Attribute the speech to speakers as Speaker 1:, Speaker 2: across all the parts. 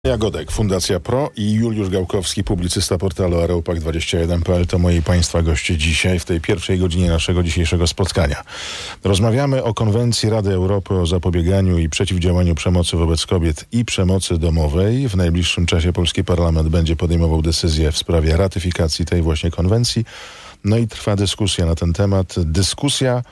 Speaker 1: Jagodek, Fundacja Pro i Juliusz Gałkowski, publicysta portalu Areopag21.pl to moi Państwa goście dzisiaj w tej pierwszej godzinie naszego dzisiejszego spotkania. Rozmawiamy o Konwencji Rady Europy o zapobieganiu i przeciwdziałaniu przemocy wobec kobiet i przemocy domowej. W najbliższym czasie polski parlament będzie podejmował decyzję w sprawie ratyfikacji tej właśnie konwencji. No i trwa dyskusja na ten temat. Dyskusja,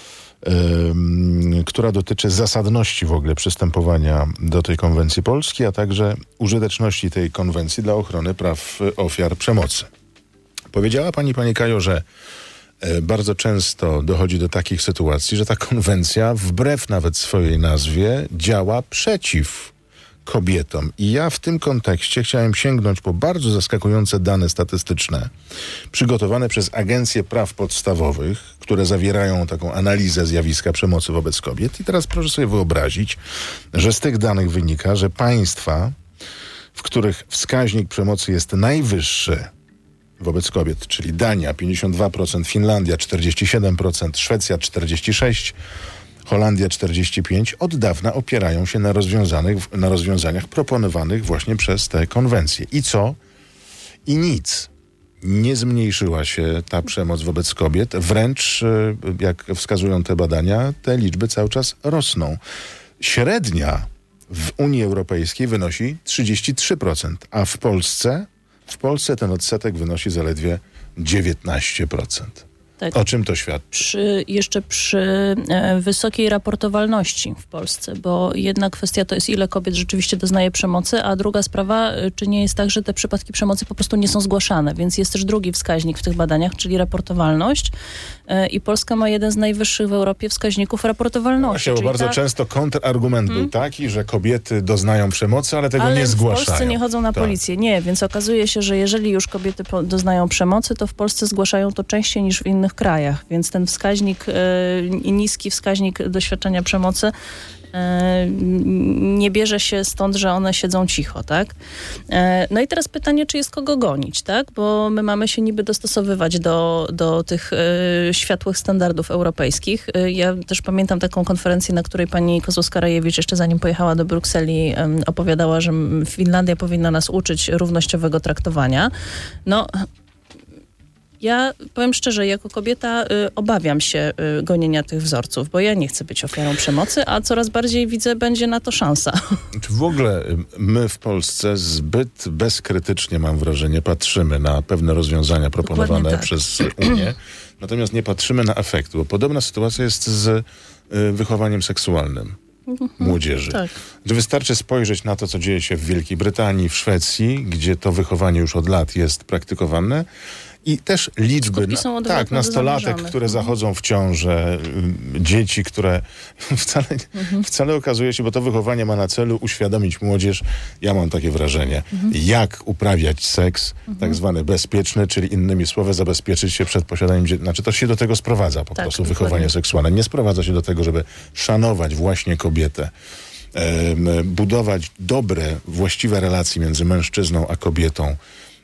Speaker 1: która dotyczy zasadności w ogóle przystępowania do tej konwencji Polski, a także użyteczności tej konwencji dla ochrony praw ofiar przemocy. Powiedziała pani Kajo, że bardzo często dochodzi do takich sytuacji, że ta konwencja wbrew nawet swojej nazwie działa przeciw kobietom. I ja w tym kontekście chciałem sięgnąć po bardzo zaskakujące dane statystyczne przygotowane przez Agencję Praw Podstawowych, które zawierają taką analizę zjawiska przemocy wobec kobiet. I teraz proszę sobie wyobrazić, że z tych danych wynika, że państwa, w których wskaźnik przemocy jest najwyższy wobec kobiet, czyli Dania 52%, Finlandia 47%, Szwecja 46%, Holandia 45%, od dawna opierają się na rozwiązaniach proponowanych właśnie przez te konwencje. I co? I nic. Nie zmniejszyła się ta przemoc wobec kobiet. Wręcz, jak wskazują te badania, te liczby cały czas rosną. Średnia w Unii Europejskiej wynosi 33%, a w Polsce ten odsetek wynosi zaledwie 19%.
Speaker 2: Tak.
Speaker 1: O czym to świadczy?
Speaker 2: Jeszcze przy wysokiej raportowalności w Polsce, bo jedna kwestia to jest, ile kobiet rzeczywiście doznaje przemocy, a druga sprawa, czy nie jest tak, że te przypadki przemocy po prostu nie są zgłaszane, więc jest też drugi wskaźnik w tych badaniach, czyli raportowalność, i Polska ma jeden z najwyższych w Europie wskaźników raportowalności.
Speaker 1: Właśnie, bo bardzo często kontrargument był taki, że kobiety doznają przemocy, ale tego nie zgłaszają.
Speaker 2: W Polsce nie chodzą na policję. Nie, więc okazuje się, że jeżeli już kobiety doznają przemocy, to w Polsce zgłaszają to częściej niż w innych krajach, więc ten wskaźnik, niski wskaźnik doświadczenia przemocy nie bierze się stąd, że one siedzą cicho, tak? No i teraz pytanie, czy jest kogo gonić, tak? Bo my mamy się niby dostosowywać do tych światłych standardów europejskich. Ja też pamiętam taką konferencję, na której pani Kozłowska-Rajewicz jeszcze zanim pojechała do Brukseli opowiadała, że Finlandia powinna nas uczyć równościowego traktowania. No, ja powiem szczerze, jako kobieta obawiam się gonienia tych wzorców, bo ja nie chcę być ofiarą przemocy, a coraz bardziej widzę, będzie na to szansa.
Speaker 1: Czy w ogóle my w Polsce zbyt bezkrytycznie, mam wrażenie, patrzymy na pewne rozwiązania proponowane przez Unię, natomiast nie patrzymy na efekty, bo podobna sytuacja jest z wychowaniem seksualnym młodzieży. Tak. Że wystarczy spojrzeć na to, co dzieje się w Wielkiej Brytanii, w Szwecji, gdzie to wychowanie już od lat jest praktykowane. I też liczby, nastolatek, które zachodzą w ciążę, dzieci, które wcale okazuje się, bo to wychowanie ma na celu uświadomić młodzież, ja mam takie wrażenie, jak uprawiać seks, tak zwany bezpieczny, czyli innymi słowy zabezpieczyć się przed posiadaniem dzieci. Znaczy to się do tego sprowadza po prostu wychowanie seksualne. Nie sprowadza się do tego, żeby szanować właśnie kobietę, budować dobre, właściwe relacje między mężczyzną a kobietą,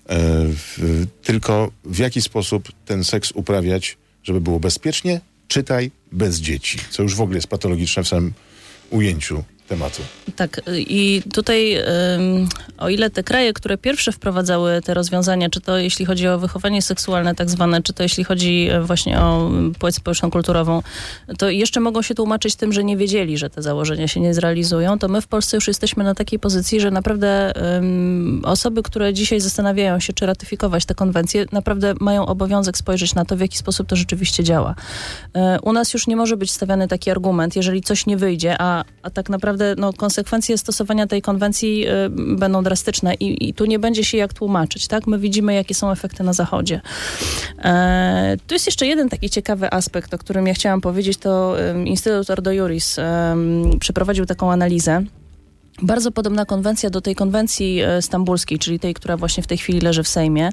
Speaker 1: tylko w jaki sposób ten seks uprawiać, żeby było bezpiecznie, czytaj bez dzieci, co już w ogóle jest patologiczne w samym ujęciu tematu.
Speaker 2: Tak, i tutaj o ile te kraje, które pierwsze wprowadzały te rozwiązania, czy to jeśli chodzi o wychowanie seksualne tak zwane, czy to jeśli chodzi właśnie o płeć społeczno-kulturową, to jeszcze mogą się tłumaczyć tym, że nie wiedzieli, że te założenia się nie zrealizują, to my w Polsce już jesteśmy na takiej pozycji, że naprawdę osoby, które dzisiaj zastanawiają się, czy ratyfikować tę konwencję, naprawdę mają obowiązek spojrzeć na to, w jaki sposób to rzeczywiście działa. U nas już nie może być stawiany taki argument, jeżeli coś nie wyjdzie, a tak naprawdę konsekwencje stosowania tej konwencji będą drastyczne i tu nie będzie się jak tłumaczyć, tak? My widzimy, jakie są efekty na Zachodzie. Tu jest jeszcze jeden taki ciekawy aspekt, o którym ja chciałam powiedzieć, to Instytut Ordo Iuris przeprowadził taką analizę. Bardzo podobna konwencja do tej konwencji stambulskiej, czyli tej, która właśnie w tej chwili leży w Sejmie,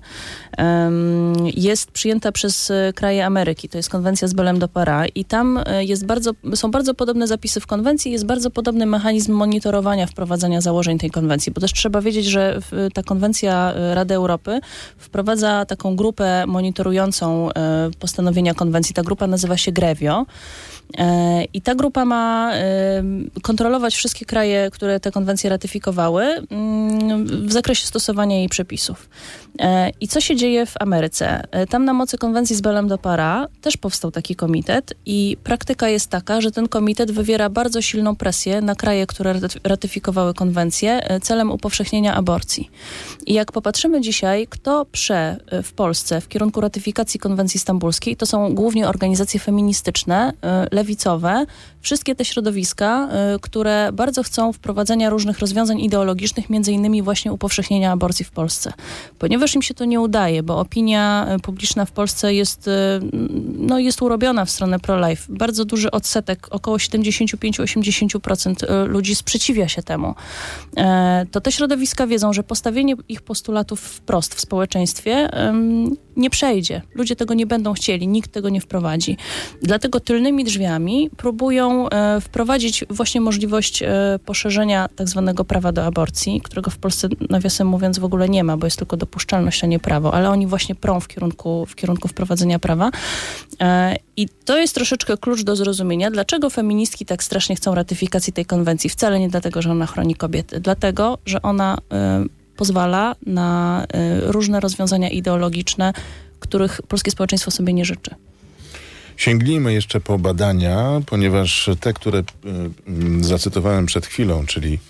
Speaker 2: jest przyjęta przez kraje Ameryki. To jest konwencja z Belém do Pará i tam są bardzo podobne zapisy w konwencji, jest bardzo podobny mechanizm monitorowania wprowadzania założeń tej konwencji, bo też trzeba wiedzieć, że ta konwencja Rady Europy wprowadza taką grupę monitorującą postanowienia konwencji. Ta grupa nazywa się GREVIO. I ta grupa ma kontrolować wszystkie kraje, które te konwencje ratyfikowały w zakresie stosowania jej przepisów. I co się dzieje w Ameryce? Tam na mocy konwencji z Belém do Pará też powstał taki komitet i praktyka jest taka, że ten komitet wywiera bardzo silną presję na kraje, które ratyfikowały konwencję celem upowszechnienia aborcji. I jak popatrzymy dzisiaj, kto w Polsce w kierunku ratyfikacji konwencji stambulskiej, to są głównie organizacje feministyczne, lewicowe, wszystkie te środowiska, które bardzo chcą wprowadzenia różnych rozwiązań ideologicznych, między innymi właśnie upowszechnienia aborcji w Polsce. Ponieważ im się to nie udaje, bo opinia publiczna w Polsce jest urobiona w stronę pro-life. Bardzo duży odsetek, około 75-80% ludzi sprzeciwia się temu. To te środowiska wiedzą, że postawienie ich postulatów wprost w społeczeństwie nie przejdzie. Ludzie tego nie będą chcieli, nikt tego nie wprowadzi. Dlatego tylnymi drzwiami próbują wprowadzić właśnie możliwość poszerzenia tak zwanego prawa do aborcji, którego w Polsce, nawiasem mówiąc, w ogóle nie ma, bo jest tylko dopuszczalność, a nie prawo, ale oni właśnie prą w kierunku wprowadzenia prawa. I to jest troszeczkę klucz do zrozumienia, dlaczego feministki tak strasznie chcą ratyfikacji tej konwencji. Wcale nie dlatego, że ona chroni kobiety, dlatego, że ona pozwala na różne rozwiązania ideologiczne, których polskie społeczeństwo sobie nie życzy.
Speaker 1: Sięgnijmy jeszcze po badania, ponieważ te, które zacytowałem przed chwilą, czyli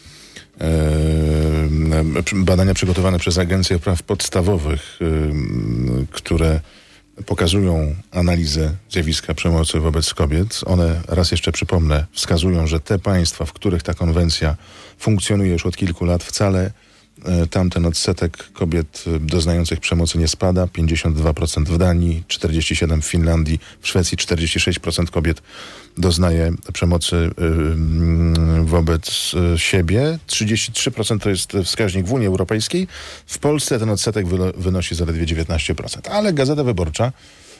Speaker 1: badania przygotowane przez Agencję Praw Podstawowych, które pokazują analizę zjawiska przemocy wobec kobiet. One, raz jeszcze przypomnę, wskazują, że te państwa, w których ta konwencja funkcjonuje już od kilku lat, wcale tamten odsetek kobiet doznających przemocy nie spada. 52% w Danii, 47% w Finlandii, w Szwecji 46% kobiet doznaje przemocy wobec siebie. 33% to jest wskaźnik w Unii Europejskiej. W Polsce ten odsetek wynosi zaledwie 19%. Ale Gazeta Wyborcza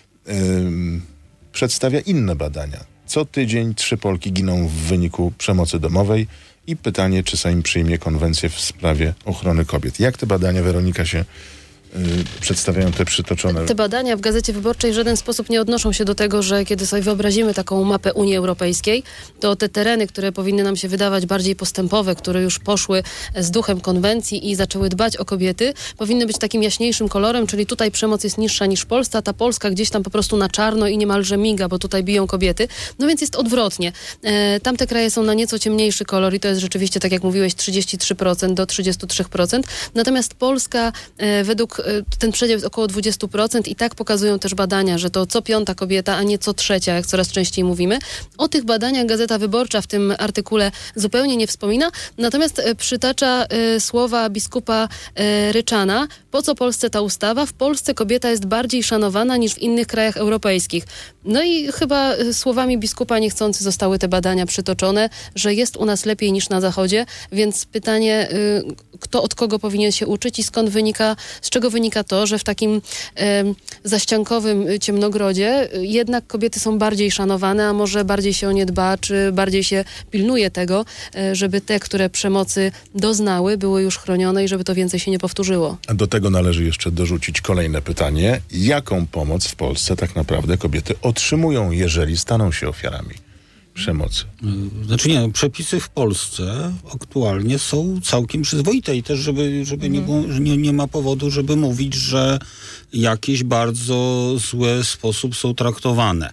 Speaker 1: przedstawia inne badania. Co tydzień 3 Polki giną w wyniku przemocy domowej. I pytanie, czy Sejm przyjmie konwencję w sprawie ochrony kobiet. Jak te badania, Weronika, się przedstawiają, te przytoczone?
Speaker 3: Te badania w Gazecie Wyborczej w żaden sposób nie odnoszą się do tego, że kiedy sobie wyobrazimy taką mapę Unii Europejskiej, to te tereny, które powinny nam się wydawać bardziej postępowe, które już poszły z duchem konwencji i zaczęły dbać o kobiety, powinny być takim jaśniejszym kolorem, czyli tutaj przemoc jest niższa niż w Polsce, a ta Polska gdzieś tam po prostu na czarno i niemalże miga, bo tutaj biją kobiety. No więc jest odwrotnie. Tamte kraje są na nieco ciemniejszy kolor i to jest rzeczywiście, tak jak mówiłeś, 33% do 33%. Natomiast Polska według ten przedział jest około 20% i tak pokazują też badania, że to co 5. kobieta, a nie co 3., jak coraz częściej mówimy. O tych badaniach Gazeta Wyborcza w tym artykule zupełnie nie wspomina, natomiast przytacza słowa biskupa Ryczana. Po co Polsce ta ustawa? W Polsce kobieta jest bardziej szanowana niż w innych krajach europejskich. No i chyba słowami biskupa niechcący zostały te badania przytoczone, że jest u nas lepiej niż na Zachodzie, więc pytanie, kto od kogo powinien się uczyć i z czego wynika to, że w takim zaściankowym ciemnogrodzie jednak kobiety są bardziej szanowane, a może bardziej się o nie dba, czy bardziej się pilnuje tego, żeby te, które przemocy doznały, były już chronione i żeby to więcej się nie powtórzyło.
Speaker 1: A do tego należy jeszcze dorzucić kolejne pytanie. Jaką pomoc w Polsce tak naprawdę kobiety otrzymują, jeżeli staną się ofiarami przemocy?
Speaker 4: Znaczy nie, przepisy w Polsce aktualnie są całkiem przyzwoite i też, żeby nie ma powodu, żeby mówić, że jakieś bardzo zły sposób są traktowane.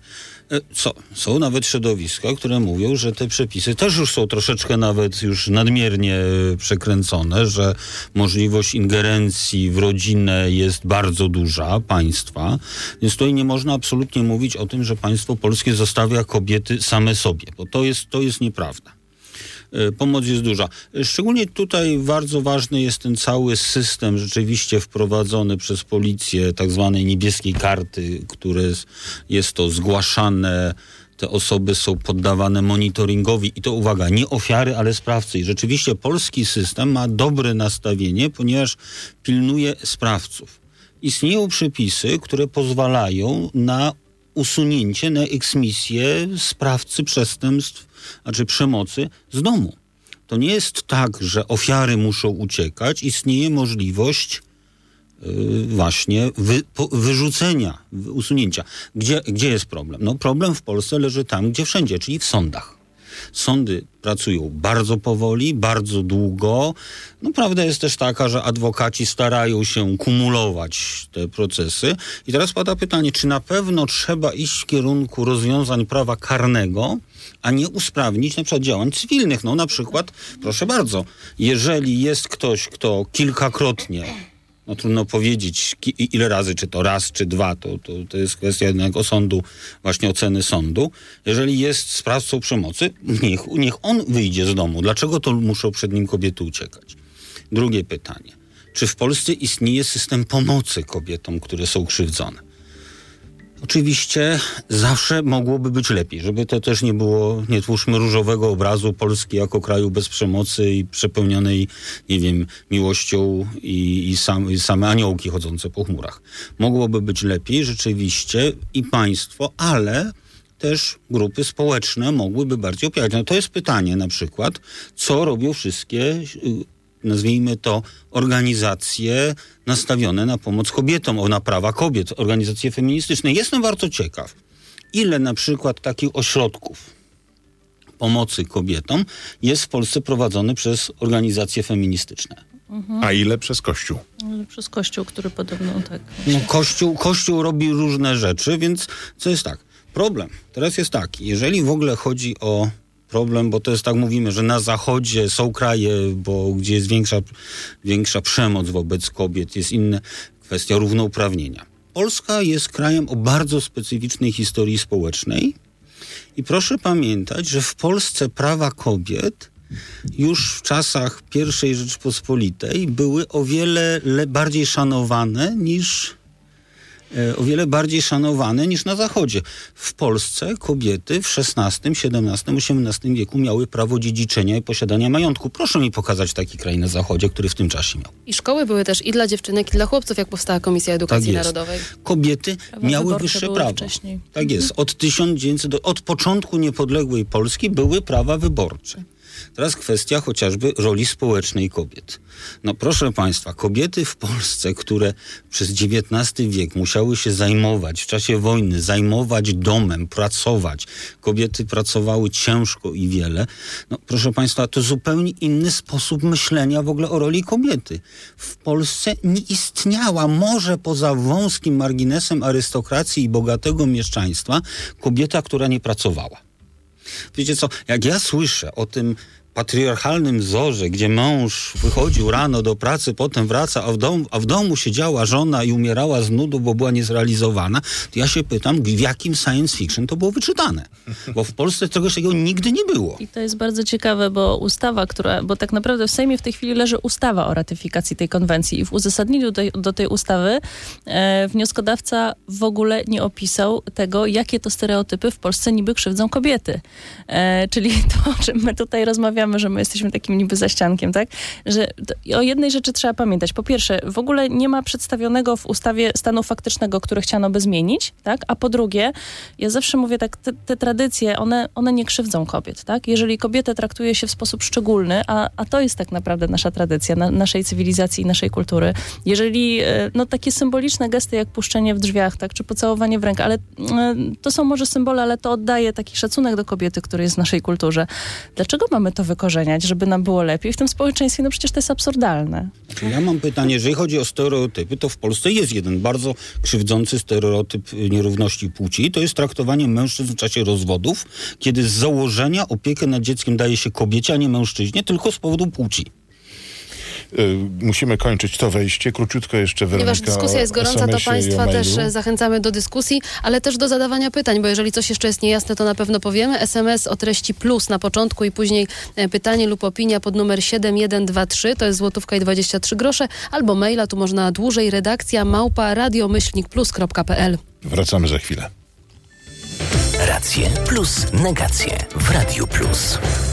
Speaker 4: Są nawet środowiska, które mówią, że te przepisy też już są troszeczkę nawet już nadmiernie przekręcone, że możliwość ingerencji w rodzinę jest bardzo duża państwa, więc tutaj nie można absolutnie mówić o tym, że państwo polskie zostawia kobiety same sobie, bo to jest nieprawda. Pomoc jest duża. Szczególnie tutaj bardzo ważny jest ten cały system rzeczywiście wprowadzony przez policję tak zwanej niebieskiej karty, które jest to zgłaszane, te osoby są poddawane monitoringowi i to uwaga, nie ofiary, ale sprawcy. I rzeczywiście polski system ma dobre nastawienie, ponieważ pilnuje sprawców. Istnieją przepisy, które pozwalają na usunięcie, na eksmisję sprawcy przestępstw, znaczy przemocy z domu. To nie jest tak, że ofiary muszą uciekać. Istnieje możliwość właśnie wyrzucenia, usunięcia. Gdzie jest problem? No problem w Polsce leży tam, gdzie wszędzie, czyli w sądach. Sądy pracują bardzo powoli, bardzo długo. No, prawda jest też taka, że adwokaci starają się kumulować te procesy. I teraz pada pytanie, czy na pewno trzeba iść w kierunku rozwiązań prawa karnego, a nie usprawnić na przykład działań cywilnych. No na przykład, proszę bardzo, jeżeli jest ktoś, kto kilkakrotnie, no trudno powiedzieć ile razy, czy to raz, czy dwa, to jest kwestia jednego sądu, właśnie oceny sądu. Jeżeli jest sprawcą przemocy, niech on wyjdzie z domu. Dlaczego to muszą przed nim kobiety uciekać? Drugie pytanie. Czy w Polsce istnieje system pomocy kobietom, które są krzywdzone? Oczywiście zawsze mogłoby być lepiej, żeby to też nie było, nie twórzmy różowego obrazu Polski jako kraju bez przemocy i przepełnionej, nie wiem, miłością i same aniołki chodzące po chmurach. Mogłoby być lepiej rzeczywiście i państwo, ale też grupy społeczne mogłyby bardziej opierać. No to jest pytanie na przykład, co robią wszystkie, nazwijmy to, organizacje nastawione na pomoc kobietom, na prawa kobiet, organizacje feministyczne. Jestem bardzo ciekaw, ile na przykład takich ośrodków pomocy kobietom jest w Polsce prowadzony przez organizacje feministyczne.
Speaker 1: A ile przez Kościół?
Speaker 2: Przez Kościół, który podobno tak...
Speaker 4: No, Kościół robi różne rzeczy, więc co jest tak? Problem teraz jest taki, jeżeli w ogóle chodzi o problem, bo to jest tak, mówimy, że na Zachodzie są kraje, gdzie jest większa przemoc wobec kobiet, jest inna kwestia równouprawnienia. Polska jest krajem o bardzo specyficznej historii społecznej i proszę pamiętać, że w Polsce prawa kobiet już w czasach I Rzeczypospolitej były o wiele bardziej szanowane niż na Zachodzie. W Polsce kobiety w XVI, XVII, XVIII wieku miały prawo dziedziczenia i posiadania majątku. Proszę mi pokazać taki kraj na Zachodzie, który w tym czasie miał.
Speaker 3: I szkoły były też i dla dziewczynek, i dla chłopców, jak powstała Komisja Edukacji Narodowej.
Speaker 4: Kobiety miały wyższe prawa.
Speaker 2: Wcześniej.
Speaker 4: Tak jest. Od początku niepodległej Polski były prawa wyborcze. Teraz kwestia chociażby roli społecznej kobiet. No proszę Państwa, kobiety w Polsce, które przez XIX wiek musiały się zajmować w czasie wojny, zajmować domem, pracować. Kobiety pracowały ciężko i wiele. No proszę Państwa, to zupełnie inny sposób myślenia w ogóle o roli kobiety. W Polsce nie istniała, może poza wąskim marginesem arystokracji i bogatego mieszczaństwa, kobieta, która nie pracowała. Wiecie co, jak ja słyszę o tym patriarchalnym wzorze, gdzie mąż wychodził rano do pracy, potem wraca, a w domu siedziała żona i umierała z nudu, bo była niezrealizowana, to ja się pytam, w jakim science fiction to było wyczytane? Bo w Polsce czegoś takiego nigdy nie było.
Speaker 2: I to jest bardzo ciekawe, bo bo tak naprawdę w Sejmie w tej chwili leży ustawa o ratyfikacji tej konwencji i w uzasadnieniu do tej ustawy wnioskodawca w ogóle nie opisał tego, jakie to stereotypy w Polsce niby krzywdzą kobiety. Czyli to, o czym my tutaj rozmawiamy, że my jesteśmy takim niby zaściankiem, tak? Że o jednej rzeczy trzeba pamiętać. Po pierwsze, w ogóle nie ma przedstawionego w ustawie stanu faktycznego, który chciano by zmienić, tak? A po drugie, ja zawsze mówię tak, te tradycje, one nie krzywdzą kobiet, tak? Jeżeli kobietę traktuje się w sposób szczególny, a to jest tak naprawdę nasza tradycja, naszej cywilizacji i naszej kultury. Jeżeli, takie symboliczne gesty jak puszczenie w drzwiach, tak? Czy pocałowanie w rękę, ale to są może symbole, ale to oddaje taki szacunek do kobiety, który jest w naszej kulturze. Dlaczego mamy to wykorzeniać, żeby nam było lepiej w tym społeczeństwie? No przecież to jest absurdalne.
Speaker 4: Ja mam pytanie, jeżeli chodzi o stereotypy, to w Polsce jest jeden bardzo krzywdzący stereotyp nierówności płci. To jest traktowanie mężczyzn w czasie rozwodów, kiedy z założenia opiekę nad dzieckiem daje się kobiecie, a nie mężczyźnie, tylko z powodu płci.
Speaker 1: Musimy kończyć to wejście. Króciutko jeszcze, Weronika.
Speaker 3: Ponieważ dyskusja jest gorąca, to Państwa też zachęcamy do dyskusji, ale też do zadawania pytań, bo jeżeli coś jeszcze jest niejasne, to na pewno powiemy. SMS o treści plus na początku i później pytanie lub opinia pod numer 7123, to jest złotówka i 23 grosze, albo maila, tu można dłużej, redakcja @radio-plus.pl.
Speaker 1: Wracamy za chwilę.
Speaker 5: Racje plus negacje w Radiu Plus.